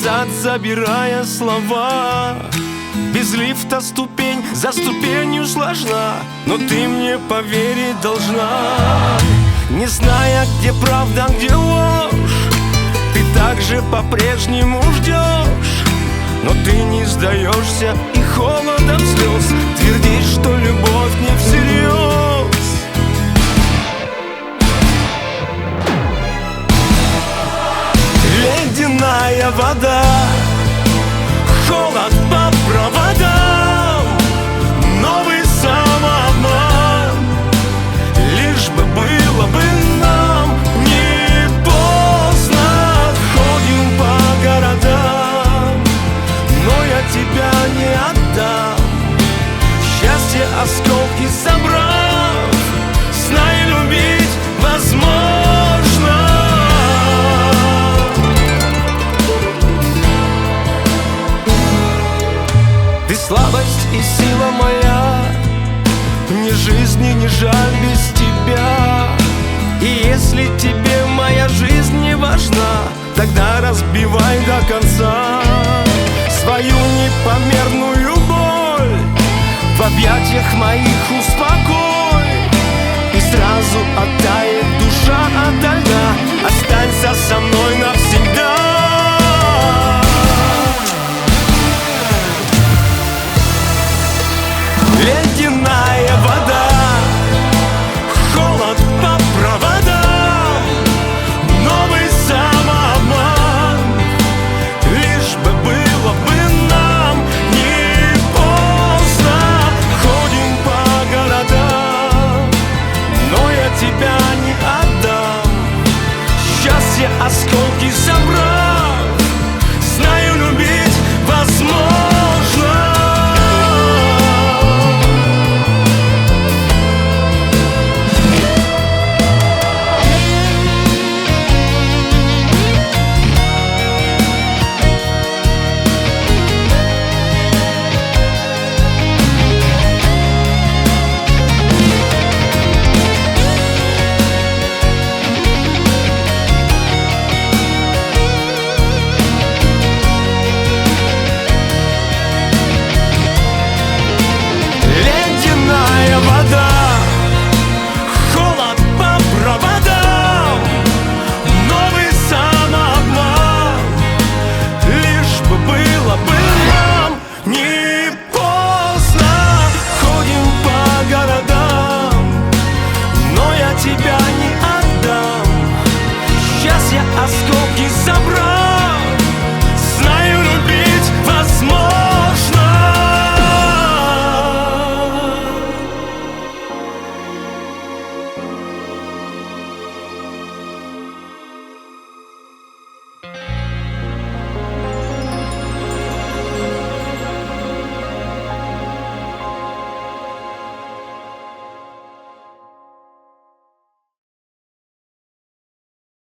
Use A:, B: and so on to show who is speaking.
A: назад, забирая слова. Без лифта ступень за ступенью сложна, но ты мне поверить должна. Не зная, где правда, где ложь, ты также по-прежнему ждешь. Но ты не сдаешься и холодом слез твердишь, что любовь не всерьез. Ледяная вода, холод по проводам, новый самообман, лишь бы было бы нам. Не поздно, ходим по городам, но я тебя не отдам. Счастье осколки собрав, знай, любить возможно. Ты слабость и сила моя, ни жизни не жаль без тебя. И если тебе моя жизнь не важна, тогда разбивай до конца свою непомерную боль в объятиях моих успокоить.